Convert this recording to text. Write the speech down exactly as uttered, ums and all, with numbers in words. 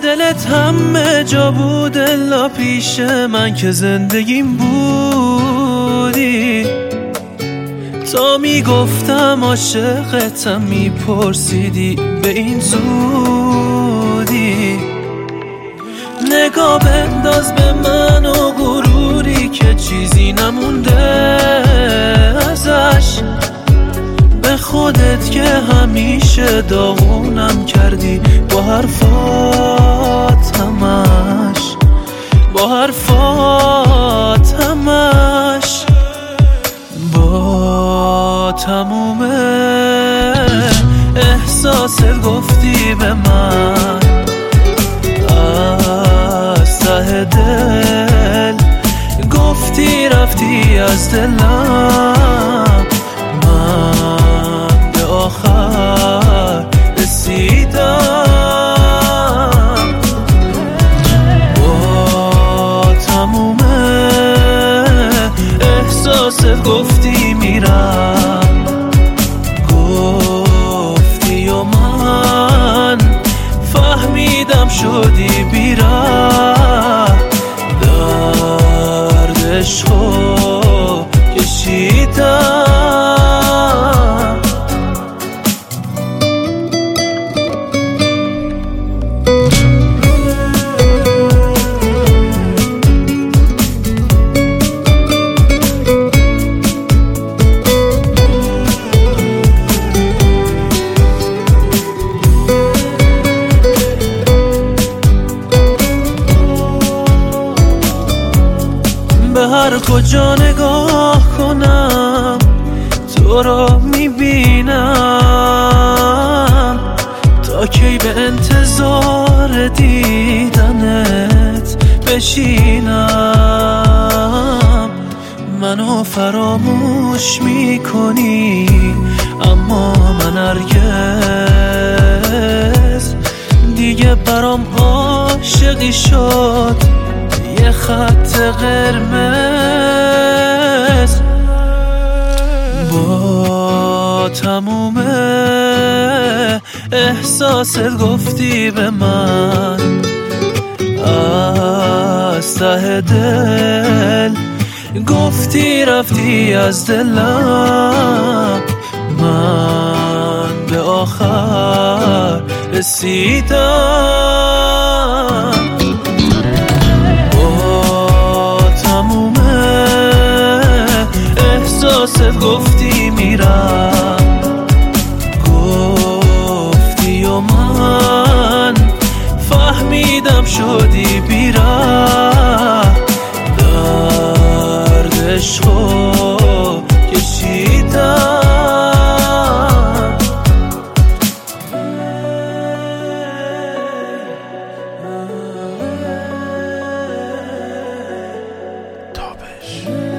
دلت همه جا بود الا پیش من که زندگیم بودی. تا میگفتم عاشقتم میپرسیدی به این زودی. نگاه بنداز به من و غروری که چیزی نمونده ازش. به خودت که همیشه داغونم کردی با حرفات همش، با حرفات همش. با تموم احساست گفتی به من از ته دل، گفتی رفتی از دلم. من به آخر رسیدم. با تموم احساست گفتی میرم، گفتی و من فهمیدم شدی بیره. درد عشقو کشیدم. به هر کجا نگاه کنم تو را میبینم. تا کی به انتظار دیدنت بشینم. منو فراموش میکنی اما من هرگز دیگه برام عاشقی شد یه خط قرمز. با تموم احساست گفتی به من از ته دل، گفتی رفتی از دلم. من به آخر رسیدم. تموم احساست گفتی میرم، گفتی و من فهمیدم شدی بیره. درد عشقو کشیدم. تابش